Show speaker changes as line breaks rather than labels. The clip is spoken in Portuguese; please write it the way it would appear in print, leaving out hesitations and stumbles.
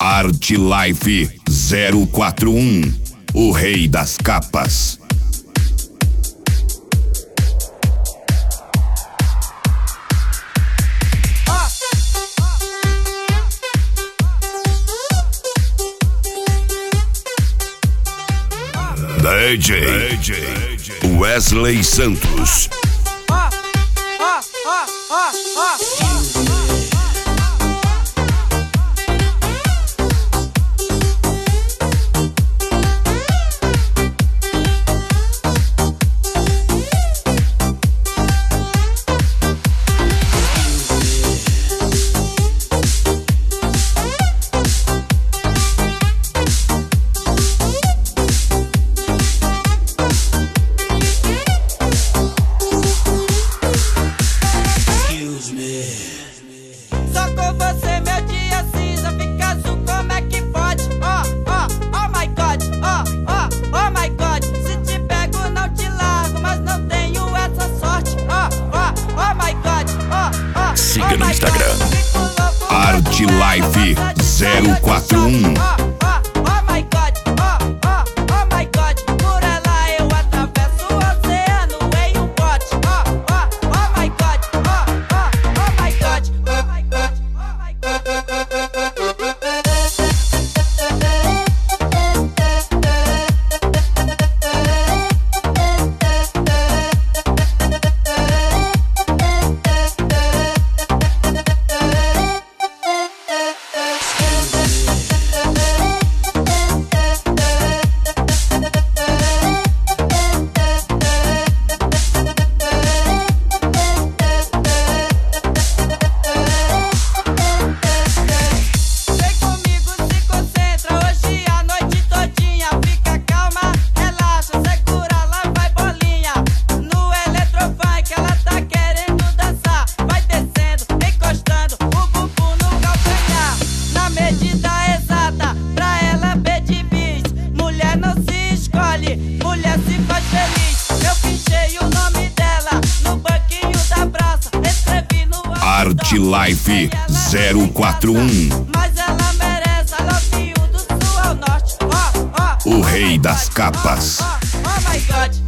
Art Life 041, o rei das capas. DJ Wesley Santos. Siga no Instagram Art Life 041.
Mulher se faz feliz, eu pinchei o nome dela no banquinho da praça, escrevi no
Art Life 041,
mas ela merece, I love you do sul ao norte,
o rei das capas.
Oh my God.